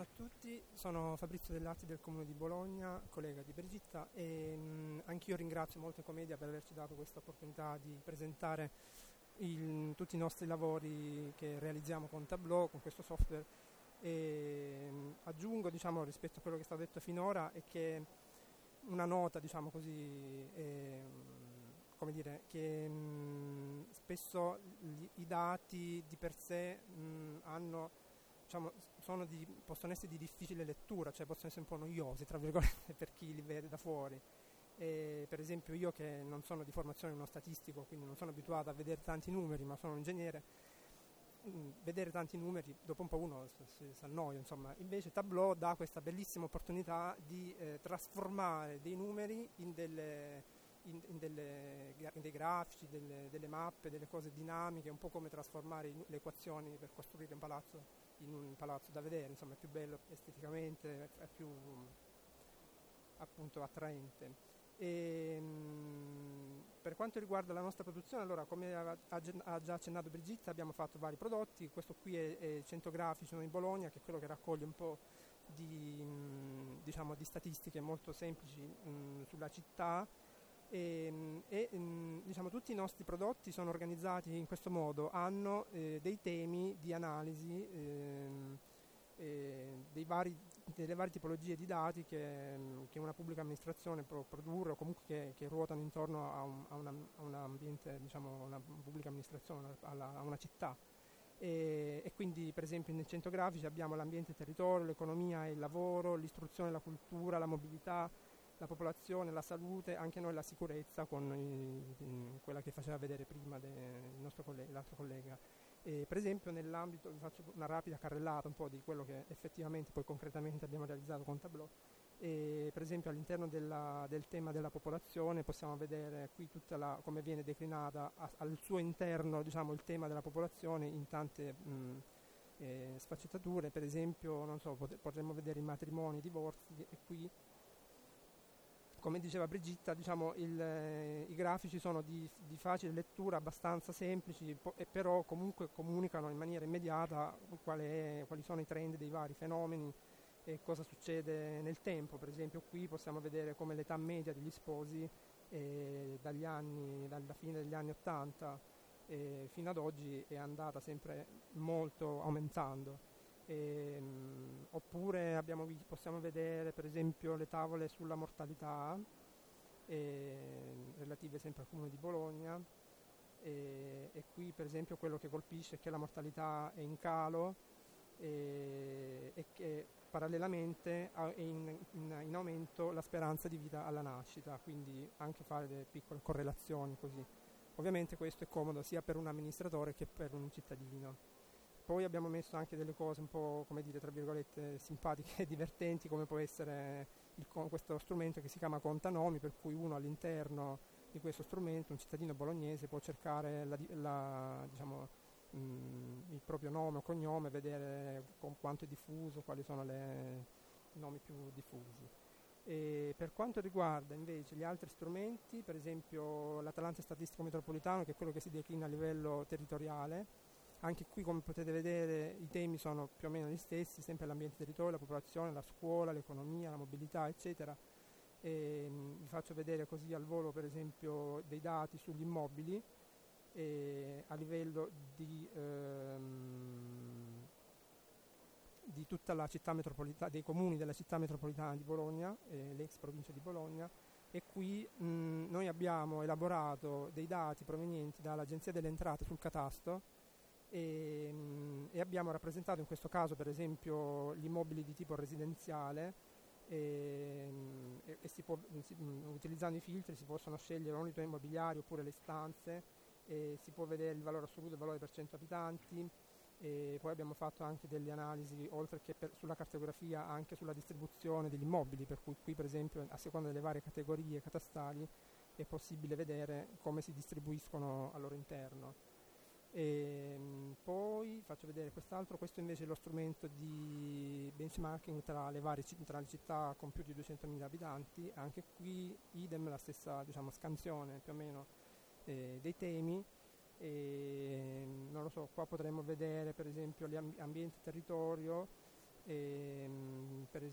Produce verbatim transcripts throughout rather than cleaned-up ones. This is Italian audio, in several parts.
a tutti, sono Fabrizio Dell'Arti del Comune di Bologna, collega di Brigitta e mh, anch'io ringrazio molto Ecomedia per averci dato questa opportunità di presentare il, tutti i nostri lavori che realizziamo con Tableau, con questo software e mh, aggiungo diciamo, rispetto a quello che è stato detto finora è che una nota diciamo così è, come dire, che mh, spesso gli, i dati di per sé mh, hanno Diciamo, sono di, possono essere di difficile lettura, cioè possono essere un po' noiosi tra virgolette per chi li vede da fuori. E, per esempio io che non sono di formazione uno statistico, quindi non sono abituato a vedere tanti numeri, ma sono un ingegnere, mh, vedere tanti numeri dopo un po' uno si, si annoia, insomma. Invece Tableau dà questa bellissima opportunità di eh, trasformare dei numeri in delle In, in, delle, in dei grafici, delle, delle mappe, delle cose dinamiche, un po' come trasformare in, le equazioni per costruire un palazzo in un palazzo da vedere, insomma è più bello esteticamente, è più appunto attraente. E, mh, per quanto riguarda la nostra produzione, allora come ha, ha già accennato Brigitta abbiamo fatto vari prodotti, questo qui è, è cento grafici di Bologna, che è quello che raccoglie un po' di, mh, diciamo, di statistiche molto semplici mh, sulla città. E, e diciamo, tutti i nostri prodotti sono organizzati in questo modo, hanno eh, dei temi di analisi ehm, eh, dei vari, delle varie tipologie di dati che, che una pubblica amministrazione può produrre o comunque che, che ruotano intorno a un, a una, a un ambiente, diciamo, una pubblica amministrazione, alla, a una città. E, e quindi per esempio nel cento grafici abbiamo l'ambiente e il territorio, l'economia e il lavoro, l'istruzione e la cultura, la mobilità, la popolazione, la salute, anche noi la sicurezza con i, quella che faceva vedere prima de, il nostro collega, l'altro collega. E per esempio nell'ambito, vi faccio una rapida carrellata un po' di quello che effettivamente poi concretamente abbiamo realizzato con Tableau. E per esempio all'interno della, del tema della popolazione possiamo vedere qui tutta la, come viene declinata a, al suo interno diciamo, il tema della popolazione in tante mh, eh, sfaccettature. Per esempio non so, pot- potremmo vedere i matrimoni, i divorzi e qui come diceva Brigitta, diciamo, il, eh, i grafici sono di, di facile lettura, abbastanza semplici, po- e però comunque comunicano in maniera immediata qual è, quali sono i trend dei vari fenomeni e cosa succede nel tempo. Per esempio qui possiamo vedere come l'età media degli sposi eh, dagli anni, dalla fine degli anni ottanta eh, fino ad oggi è andata sempre molto aumentando. E, mh, oppure abbiamo, possiamo vedere per esempio le tavole sulla mortalità eh, relative sempre al Comune di Bologna e, e qui per esempio quello che colpisce è che la mortalità è in calo e, e che parallelamente è in, in, in aumento la speranza di vita alla nascita, quindi anche fare delle piccole correlazioni così. Ovviamente questo è comodo sia per un amministratore che per un cittadino. Poi abbiamo messo anche delle cose un po', come dire, tra virgolette, simpatiche e divertenti, come può essere il, questo strumento che si chiama Contanomi, per cui uno all'interno di questo strumento, un cittadino bolognese, può cercare la, la, diciamo, mh, il proprio nome o cognome, vedere con quanto è diffuso, quali sono le, i nomi più diffusi. E per quanto riguarda invece gli altri strumenti, per esempio l'Atlante Statistico Metropolitano, che è quello che si declina a livello territoriale, anche qui come potete vedere i temi sono più o meno gli stessi, sempre l'ambiente territorio, la popolazione, la scuola, l'economia, la mobilità eccetera. E, mh, vi faccio vedere così al volo per esempio dei dati sugli immobili e, a livello di, ehm, di tutta la città metropolitana, dei comuni della città metropolitana di Bologna, eh, l'ex provincia di Bologna. E qui mh, noi abbiamo elaborato dei dati provenienti dall'Agenzia delle Entrate sul catasto e, e abbiamo rappresentato in questo caso per esempio gli immobili di tipo residenziale e, e, e si può, si, utilizzando i filtri si possono scegliere l'unità immobiliare oppure le stanze e si può vedere il valore assoluto e il valore per cento abitanti e poi abbiamo fatto anche delle analisi oltre che per, sulla cartografia anche sulla distribuzione degli immobili, per cui qui per esempio a seconda delle varie categorie catastali è possibile vedere come si distribuiscono al loro interno. E poi faccio vedere quest'altro, questo invece è lo strumento di benchmarking tra le varie tra le città con più di duecentomila abitanti, anche qui idem la stessa diciamo, scansione più o meno eh, dei temi e non lo so, qua potremmo vedere per esempio gli amb- ambiente e territorio e,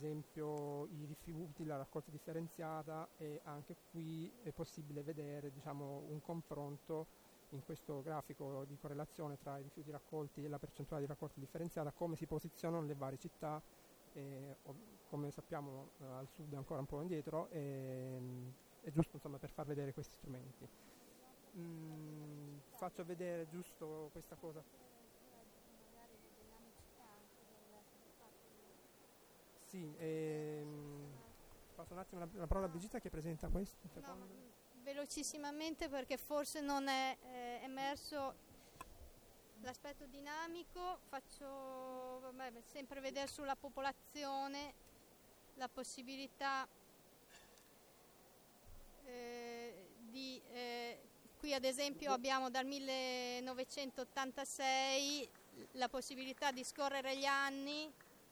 esempio i rifiuti, la raccolta differenziata, e anche qui è possibile vedere, diciamo, un confronto in questo grafico di correlazione tra i rifiuti raccolti e la percentuale di raccolta differenziata, come si posizionano le varie città, eh, come sappiamo eh, al sud è ancora un po' indietro, e, è giusto, insomma, per far vedere questi strumenti. Mm, faccio vedere giusto questa cosa. Sì, ehm, passo un attimo la, la parola a Brigitta che presenta questo. Un secondo. No, velocissimamente, perché forse non è eh, emerso l'aspetto dinamico. Faccio vabbè, sempre vedere sulla popolazione la possibilità eh, di eh, qui ad esempio abbiamo dal millenovecentottantasei la possibilità di scorrere gli anni,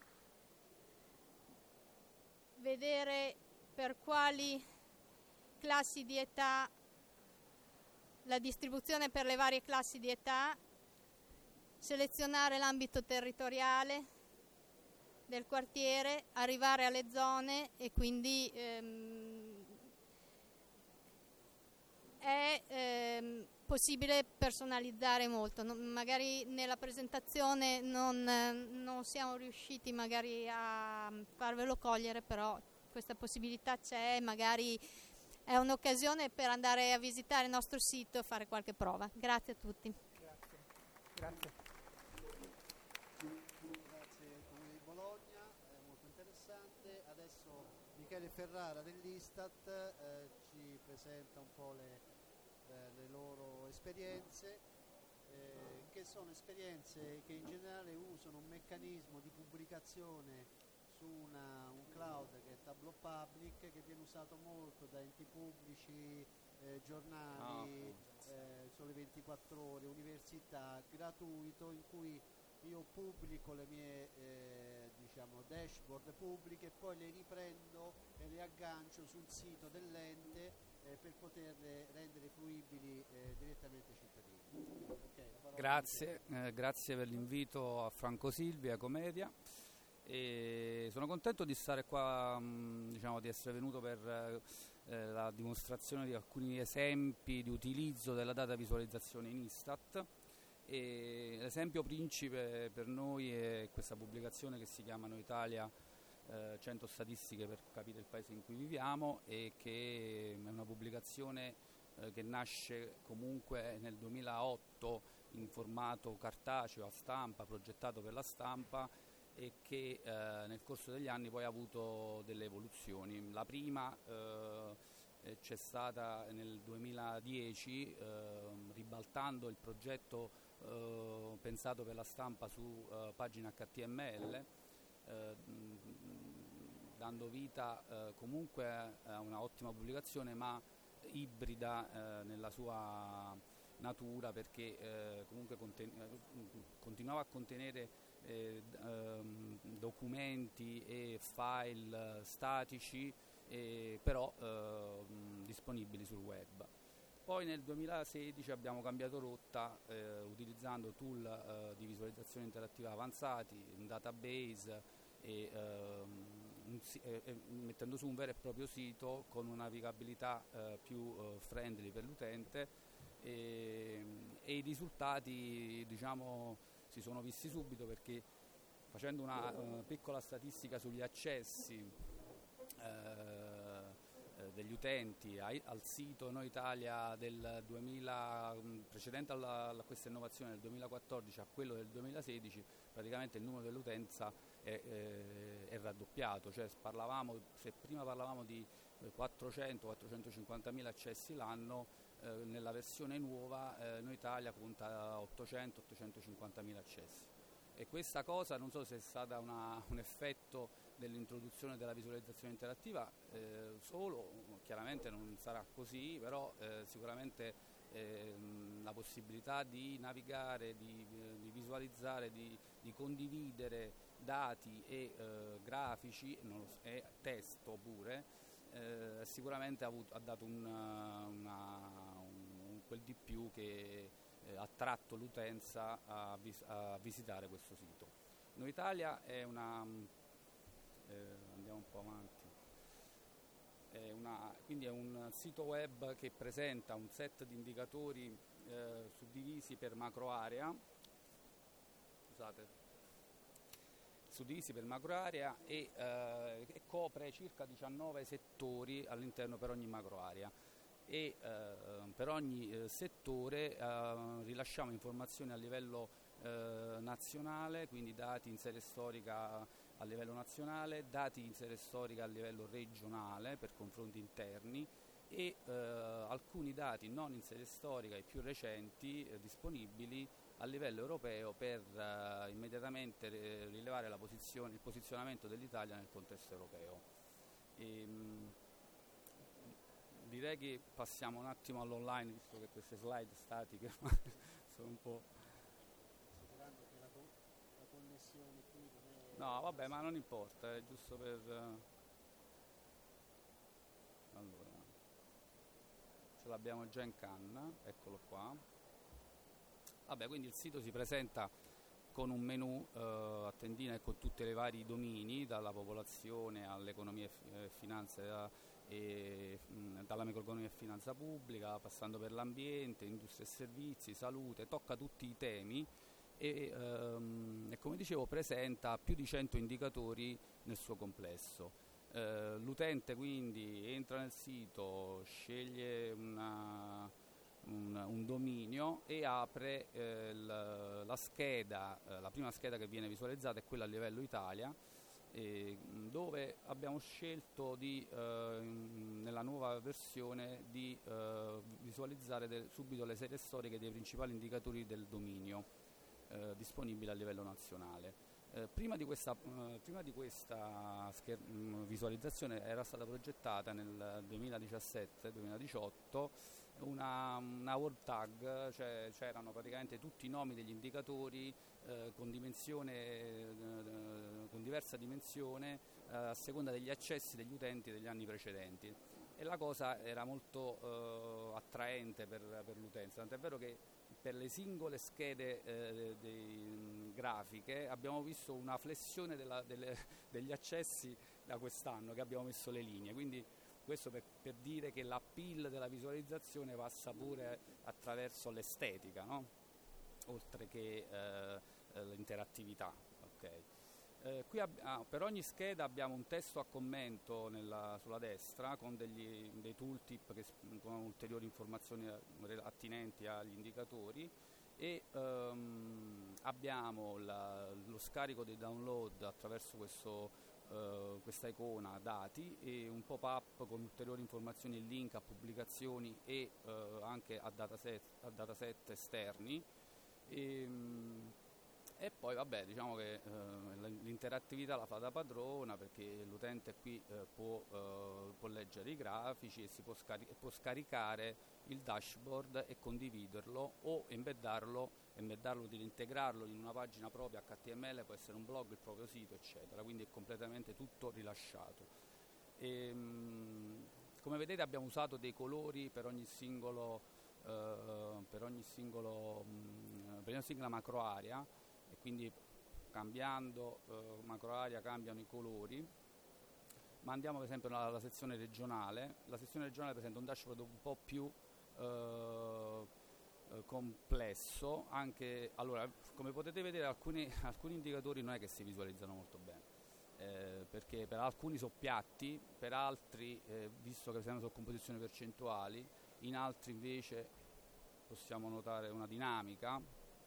vedere per quali classi di età, la distribuzione per le varie classi di età, selezionare l'ambito territoriale del quartiere, arrivare alle zone, e quindi ehm, è ehm, possibile personalizzare molto. Non, magari nella presentazione non, non siamo riusciti magari a farvelo cogliere, però questa possibilità c'è, magari è un'occasione per andare a visitare il nostro sito e fare qualche prova. Grazie a tutti. Grazie. Grazie. Grazie Comune di Bologna, è molto interessante. Adesso Michele Ferrara dell'Istat eh, ci presenta un po' le, eh, le loro esperienze, eh, che sono esperienze che in generale usano un meccanismo di pubblicazione su una, un cloud che è Tableau Public, che viene usato molto da enti pubblici, eh, giornali, oh. eh, Sole ventiquattro Ore, università, gratuito, in cui io pubblico le mie eh, diciamo dashboard pubbliche e poi le riprendo e le aggancio sul sito dell'ente eh, per poterle rendere fruibili eh, direttamente ai cittadini. Okay, grazie, eh, grazie per l'invito a Franco Silvia, Comedia. E sono contento di stare qua, mh, diciamo, di essere venuto per eh, la dimostrazione di alcuni esempi di utilizzo della data visualizzazione in Istat. E l'esempio principe per noi è questa pubblicazione che si chiama Noi Italia, eh, cento statistiche per capire il paese in cui viviamo, e che è una pubblicazione eh, che nasce comunque nel duemilaotto in formato cartaceo, a stampa, progettato per la stampa, e che eh, nel corso degli anni poi ha avuto delle evoluzioni. La prima eh, c'è stata nel duemiladieci, eh, ribaltando il progetto eh, pensato per la stampa su eh, pagina acca ti emme elle, eh, dando vita eh, comunque a una ottima pubblicazione, ma ibrida eh, nella sua natura, perché eh, comunque conten- continuava a contenere Eh, ehm, documenti e file eh, statici, eh, però eh, disponibili sul web. Poi nel duemilasedici abbiamo cambiato rotta eh, utilizzando tool eh, di visualizzazione interattiva avanzati, un database, e, ehm, un, eh, eh, mettendo su un vero e proprio sito con una navigabilità eh, più eh, friendly per l'utente, e, e i risultati, diciamo, si sono visti subito, perché facendo una uh, piccola statistica sugli accessi uh, uh, degli utenti ai, al sito Noi Italia del duemila, um, precedente alla, a questa innovazione del duemilaquattordici a quello del duemilasedici, praticamente il numero dell'utenza è, è, è raddoppiato, cioè parlavamo, se prima parlavamo di quattrocento quattrocentocinquantamila accessi l'anno, Eh, nella versione nuova eh, Noi Italia conta ottocento ottocentocinquantamila accessi, e questa cosa non so se è stata una, un effetto dell'introduzione della visualizzazione interattiva eh, solo, chiaramente non sarà così, però eh, sicuramente eh, la possibilità di navigare, di, di visualizzare, di, di condividere dati e eh, grafici non lo, e testo pure, Eh, sicuramente ha, avuto, ha dato un, una, un, quel di più che eh, ha attratto l'utenza a, vis, a visitare questo sito. Noi Italia è una, eh, po' avanti. È una, quindi è un sito web che presenta un set di indicatori eh, suddivisi per macroarea, scusate, suddivisi per macroarea e, eh, e copre circa diciannove settori all'interno per ogni macroarea. E eh, per ogni eh, settore eh, rilasciamo informazioni a livello eh, nazionale, quindi dati in serie storica a livello nazionale, dati in serie storica a livello regionale per confronti interni e eh, alcuni dati non in serie storica e più recenti eh, disponibili a livello europeo per eh, immediatamente eh, rilevare la posizione, il posizionamento dell'Italia nel contesto europeo. E, mh, direi che passiamo un attimo all'online, visto che queste slide statiche sono un po'... Considerando che la, co- la connessione qui non è... No, vabbè, ma non importa, è giusto per... Allora, ce l'abbiamo già in canna, eccolo qua. Vabbè, quindi il sito si presenta con un menu eh, a tendina e con tutti i vari domini, dalla popolazione all'economia e fi- eh, finanza e mh, dalla macroeconomia e finanza pubblica, passando per l'ambiente, industria e servizi, salute, tocca tutti i temi e, ehm, e come dicevo presenta più di cento indicatori nel suo complesso. Eh, l'utente quindi entra nel sito, sceglie una, un, un dominio e apre eh, la, la scheda, eh, la prima scheda che viene visualizzata è quella a livello Italia, E, dove abbiamo scelto di, eh, nella nuova versione di eh, visualizzare de- subito le serie storiche dei principali indicatori del dominio eh, disponibili a livello nazionale. Eh, prima di questa, eh, prima di questa scher- mh, visualizzazione era stata progettata nel duemiladiciassette duemiladiciotto una, una word tag, cioè c'erano praticamente tutti i nomi degli indicatori eh, con dimensione eh, con diversa dimensione eh, a seconda degli accessi degli utenti degli anni precedenti, e la cosa era molto eh, attraente per, per l'utenza, tant'è vero che per le singole schede eh, dei, grafiche abbiamo visto una flessione della, delle, degli accessi da quest'anno che abbiamo messo le linee, quindi questo per, per dire che l'appeal della visualizzazione passa pure attraverso l'estetica, no? Oltre che eh, l'interattività. Okay. Eh, qui ab- ah, per ogni scheda abbiamo un testo a commento nella, sulla destra con degli, dei tooltip che, con ulteriori informazioni attinenti agli indicatori e ehm, abbiamo la, lo scarico dei download attraverso questo Uh, questa icona dati e un pop-up con ulteriori informazioni e link a pubblicazioni e uh, anche a dataset, a dataset esterni e, um, e poi vabbè, diciamo che uh, l'interattività la fa da padrona, perché l'utente qui uh, può, uh, può leggere i grafici e si può, scari- può scaricare il dashboard e condividerlo o embeddarlo embeddarlo, di integrarlo in una pagina propria H T M L, può essere un blog, il proprio sito, eccetera, quindi è completamente tutto rilasciato. E, mh, come vedete abbiamo usato dei colori per ogni singolo eh, per ogni singolo mh, per ogni singola macroarea, e quindi cambiando eh, macroarea cambiano i colori. Ma andiamo per esempio alla sezione regionale. La sezione regionale presenta un dashboard un po' più eh, complesso, anche allora come potete vedere alcuni, alcuni indicatori non è che si visualizzano molto bene, eh, perché per alcuni sono piatti, per altri eh, visto che siamo su composizioni percentuali, in altri invece possiamo notare una dinamica.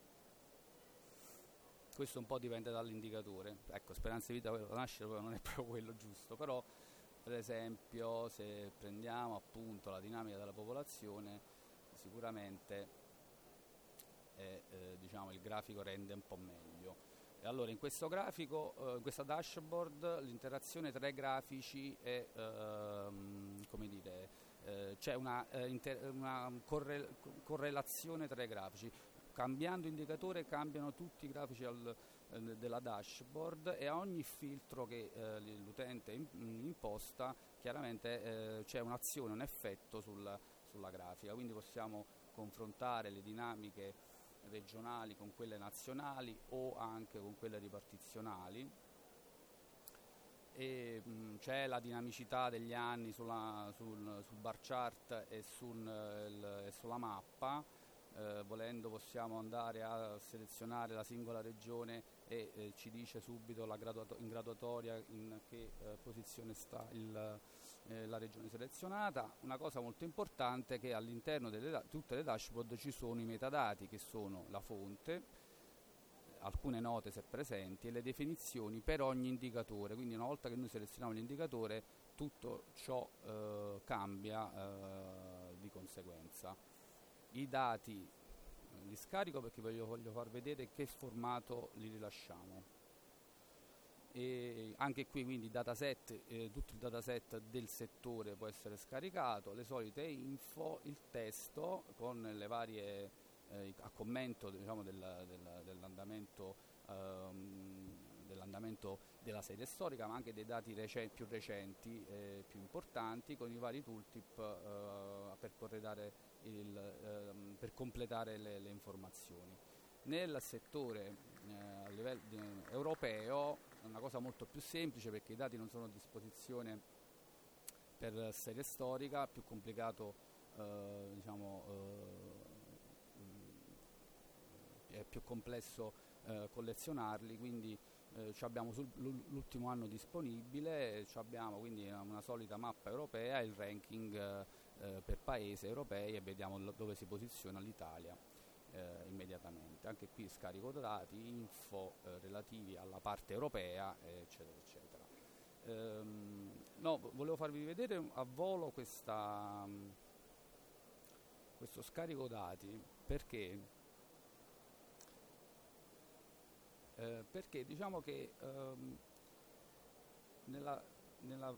Questo un po' dipende dall'indicatore, ecco, speranza di vita da nascere non è proprio quello giusto, però per esempio se prendiamo appunto la dinamica della popolazione sicuramente E, eh, diciamo il grafico rende un po' meglio. E allora in questo grafico, eh, in questa dashboard, l'interazione tra i grafici è ehm, come dire, eh, c'è una, eh, inter- una corre- correlazione tra i grafici. Cambiando indicatore cambiano tutti i grafici al, eh, della dashboard, e a ogni filtro che eh, l'utente in- imposta chiaramente eh, c'è un'azione, un effetto sul, sulla grafica, quindi possiamo confrontare le dinamiche regionali con quelle nazionali o anche con quelle ripartizionali. E mh, c'è la dinamicità degli anni sulla, sul, sul bar chart e, sul, il, e sulla mappa. Eh, volendo possiamo andare a selezionare la singola regione e eh, ci dice subito la graduato- in graduatoria in che eh, posizione sta il, eh, la regione selezionata. Una cosa molto importante è che all'interno di da- tutte le dashboard ci sono i metadati, che sono la fonte, alcune note se presenti, e le definizioni per ogni indicatore. Quindi una volta che noi selezioniamo l'indicatore, tutto ciò eh, cambia eh, di conseguenza. I dati eh, li scarico perché voglio, voglio far vedere che formato li rilasciamo. E anche qui quindi dataset, eh, tutto il dataset del settore può essere scaricato, le solite info, il testo con le varie eh, a commento, diciamo, del, del, dell'andamento ehm, dell'andamento della serie storica, ma anche dei dati rece- più recenti e più importanti, con i vari tooltip eh, per corredare il, ehm, per completare le, le informazioni. Nel settore eh, a livello di, europeo è una cosa molto più semplice, perché i dati non sono a disposizione per serie storica, più complicato eh, diciamo eh, è più complesso eh, collezionarli, quindi eh, abbiamo sul, l'ultimo anno disponibile, abbiamo quindi una solita mappa europea e il ranking eh, per paese europei, e vediamo dove si posiziona l'Italia eh, immediatamente. Anche qui scarico dati, info eh, relativi alla parte europea, eccetera eccetera. Ehm, no, volevo farvi vedere a volo questa, questo scarico dati perché Eh, perché diciamo che ehm, nella, nella,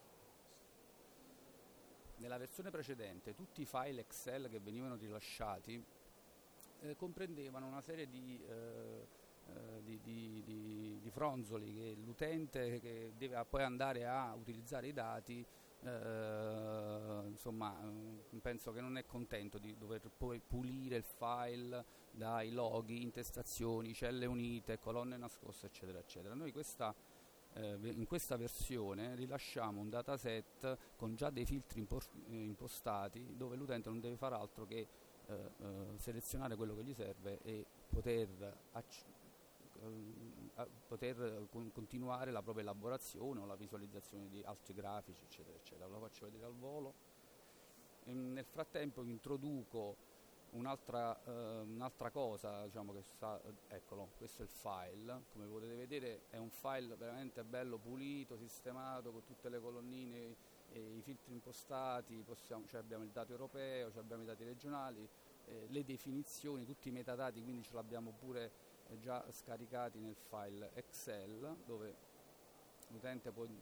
nella versione precedente tutti i file Excel che venivano rilasciati eh, comprendevano una serie di, eh, eh, di, di, di, di fronzoli che l'utente che deve poi andare a utilizzare i dati eh, insomma penso che non è contento di dover poi pulire il file dai loghi, intestazioni, celle unite, colonne nascoste, eccetera eccetera. Noi questa, eh, in questa versione rilasciamo un dataset con già dei filtri impor- impostati, dove l'utente non deve fare altro che eh, eh, selezionare quello che gli serve e poter, acc- eh, poter con- continuare la propria elaborazione o la visualizzazione di altri grafici, eccetera eccetera. Lo faccio vedere al volo. E nel frattempo introduco Un'altra, uh, un'altra cosa, diciamo, che sta, eccolo, questo è il file, come potete vedere è un file veramente bello pulito, sistemato, con tutte le colonnine e i filtri impostati, possiamo, cioè abbiamo il dato europeo, cioè abbiamo i dati regionali, eh, le definizioni, tutti i metadati, quindi ce l'abbiamo pure eh, già scaricati nel file Excel, dove l'utente può,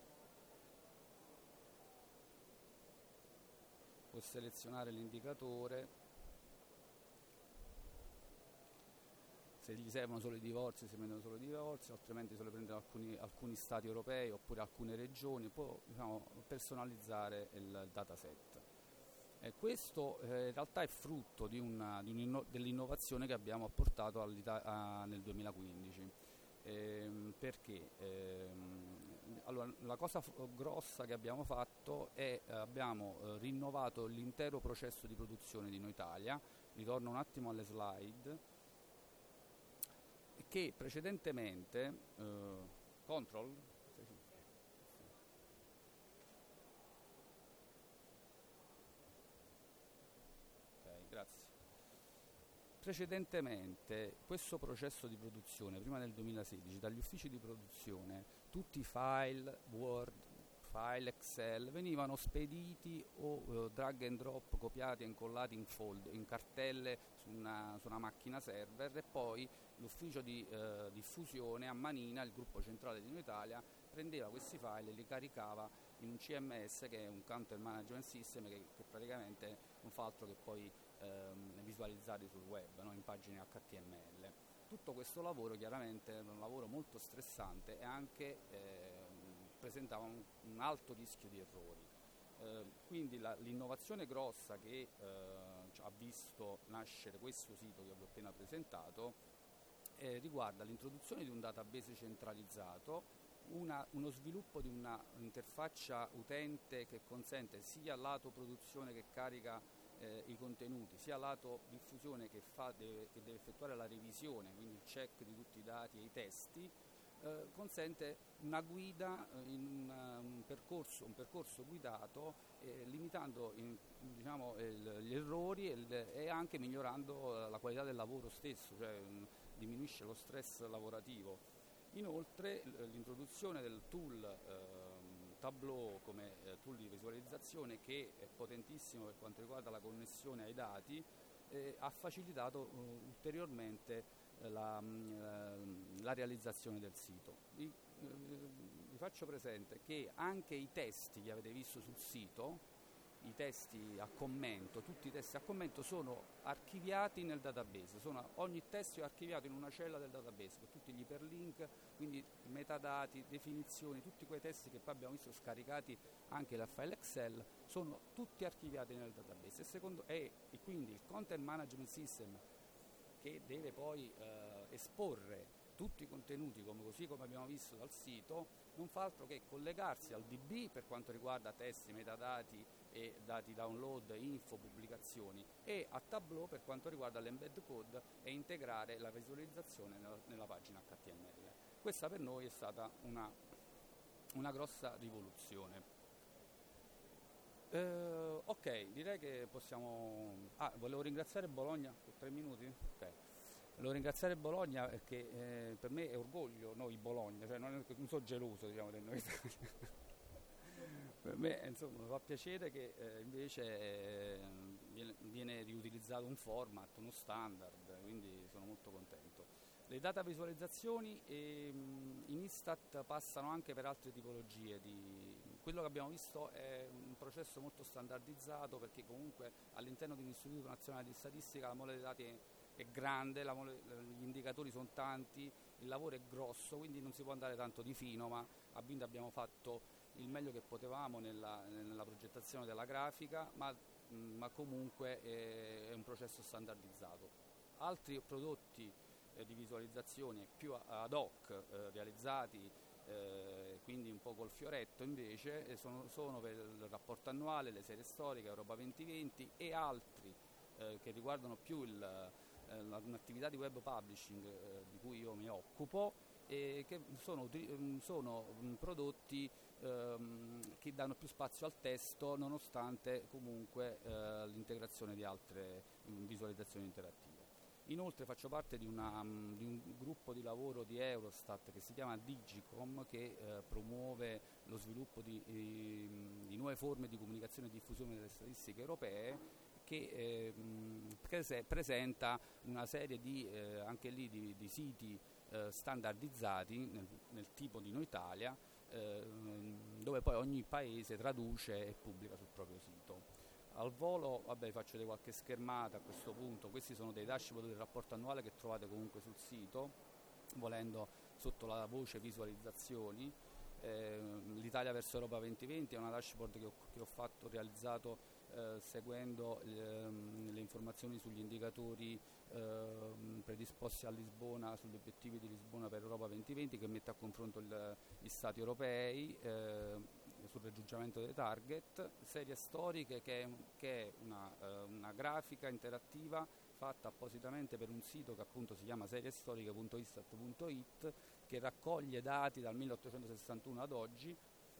può selezionare l'indicatore. Se gli servono solo i divorzi si prendono solo i divorzi, altrimenti se lo prendono alcuni, alcuni stati europei oppure alcune regioni, può, diciamo, personalizzare il dataset. E questo eh, in realtà è frutto di una, di un'inno- dell'innovazione che abbiamo apportato a, nel duemilaquindici. Ehm, perché? Ehm, allora, la cosa f- grossa che abbiamo fatto è eh, abbiamo eh, rinnovato l'intero processo di produzione di Noitalia. Ritorno un attimo alle slide, che precedentemente eh, control ok, grazie. Precedentemente questo processo di produzione, prima del duemilasedici, dagli uffici di produzione tutti i file Word, file Excel venivano spediti o uh, drag and drop, copiati e incollati in folder, in cartelle su una, su una macchina server, e poi l'ufficio di uh, diffusione a manina, il gruppo centrale di Noitalia, prendeva questi file e li caricava in un C M S, che è un Content Management System, che, che praticamente non fa altro che poi ehm, visualizzarli sul web, no? In pagine H T M L. Tutto questo lavoro chiaramente era un lavoro molto stressante e anche eh, presentava un, un alto rischio di errori. Eh, quindi la, l'innovazione grossa che eh, ha visto nascere questo sito che vi ho appena presentato eh, riguarda l'introduzione di un database centralizzato, una, uno sviluppo di una interfaccia utente che consente sia lato produzione che carica eh, i contenuti, sia lato diffusione che, fa, deve, che deve effettuare la revisione, quindi il check di tutti i dati e i testi, eh, consente una guida eh, in una, un, percorso, un percorso guidato, eh, limitando in, diciamo, il, gli errori e, il, e anche migliorando la qualità del lavoro stesso, cioè mh, diminuisce lo stress lavorativo. Inoltre l'introduzione del tool eh, Tableau come eh, tool di visualizzazione, che è potentissimo per quanto riguarda la connessione ai dati, eh, ha facilitato uh, ulteriormente eh, la, mh, la realizzazione del sito. Vi, eh, vi faccio presente che anche i testi che avete visto sul sito, i testi a commento, tutti i testi a commento sono archiviati nel database, sono, ogni testo è archiviato in una cella del database, con tutti gli iperlink, quindi metadati, definizioni, tutti quei testi che poi abbiamo visto scaricati anche dal file Excel, sono tutti archiviati nel database. E, secondo, e, e quindi il Content Management System, che deve poi eh, esporre tutti i contenuti come, così come abbiamo visto dal sito, non fa altro che collegarsi al D B per quanto riguarda testi, metadati e dati download, info, pubblicazioni, e a Tableau per quanto riguarda l'embed code e integrare la visualizzazione nella, nella pagina H T M L. Questa per noi è stata una, una grossa rivoluzione. Eh, ok, direi che possiamo... Ah, volevo ringraziare Bologna per tre minuti? Ok. Volevo ringraziare Bologna perché eh, per me è orgoglio noi Bologna, cioè non, è, non sono geloso, diciamo, del noi per me insomma fa piacere che eh, invece eh, viene, viene riutilizzato un format, uno standard, quindi sono molto contento. Le data visualizzazioni eh, in Istat passano anche per altre tipologie. Di, quello che abbiamo visto è un processo molto standardizzato, perché comunque all'interno di un istituto nazionale di statistica la mole dei dati è è grande, la mole, gli indicatori sono tanti, il lavoro è grosso, quindi non si può andare tanto di fino, ma a Bind abbiamo fatto il meglio che potevamo nella, nella progettazione della grafica, ma, ma comunque è, è un processo standardizzato. Altri prodotti eh, di visualizzazione più ad hoc eh, realizzati, eh, quindi un po' col fioretto invece, eh, sono, sono per il rapporto annuale, le serie storiche, Europa duemilaventi e altri eh, che riguardano più il un'attività di web publishing eh, di cui io mi occupo, e che sono, sono prodotti ehm, che danno più spazio al testo, nonostante comunque eh, l'integrazione di altre visualizzazioni interattive. Inoltre faccio parte di, una, di un gruppo di lavoro di Eurostat che si chiama Digicom, che eh, promuove lo sviluppo di, di nuove forme di comunicazione e diffusione delle statistiche europee, che eh, prese, presenta una serie di, eh, anche lì di, di siti eh, standardizzati nel, nel tipo di Noi Italia, eh, dove poi ogni paese traduce e pubblica sul proprio sito. Al volo, vabbè, faccio vedere qualche schermata a questo punto. Questi sono dei dashboard del rapporto annuale che trovate comunque sul sito, volendo sotto la voce visualizzazioni. Eh, L'Italia verso Europa duemilaventi è una dashboard che ho, che ho fatto, realizzato Eh, seguendo le, le informazioni sugli indicatori eh, predisposti a Lisbona, sugli obiettivi di Lisbona per Europa duemilaventi, che mette a confronto il, gli stati europei eh, sul raggiungimento dei target. Serie storiche, che è, che è una, eh, una grafica interattiva fatta appositamente per un sito che appunto si chiama seriestoriche punto istat punto it, che raccoglie dati dal milleottocentosessantuno ad oggi.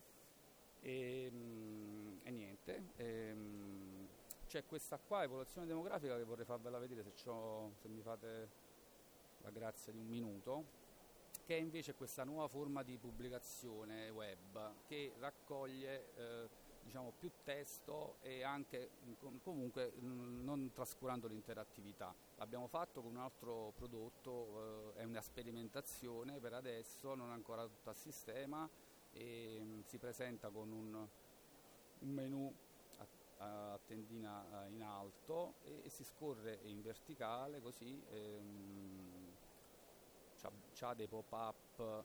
E, e niente, e, c'è questa qua, evoluzione demografica, che vorrei farvela vedere se, se mi fate la grazia di un minuto, che è invece questa nuova forma di pubblicazione web che raccoglie eh, diciamo più testo e anche comunque non trascurando l'interattività. L'abbiamo fatto con un altro prodotto, eh, è una sperimentazione per adesso, non è ancora tutto a sistema, e um, si presenta con un, un menu a, a tendina in alto e, e si scorre in verticale così, e, um, c'ha, c'ha dei pop-up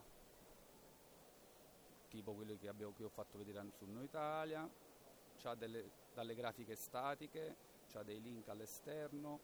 tipo quelli che, abbiamo, che ho fatto vedere su Noi Italia, c'ha delle, dalle grafiche statiche, c'ha dei link all'esterno,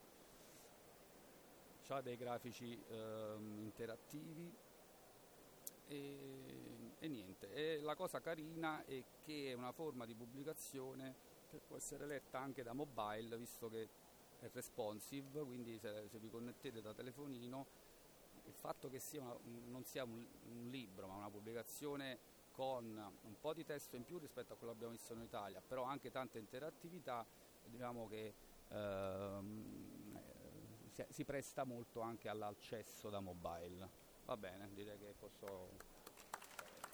c'ha dei grafici um, interattivi, e E niente, e la cosa carina è che è una forma di pubblicazione che può essere letta anche da mobile, visto che è responsive, quindi se, se vi connettete da telefonino, il fatto che sia una, non sia un, un libro ma una pubblicazione con un po' di testo in più rispetto a quello che abbiamo visto in Italia, però anche tanta interattività, diciamo che ehm, si, si presta molto anche all'accesso da mobile. Va bene, direi che posso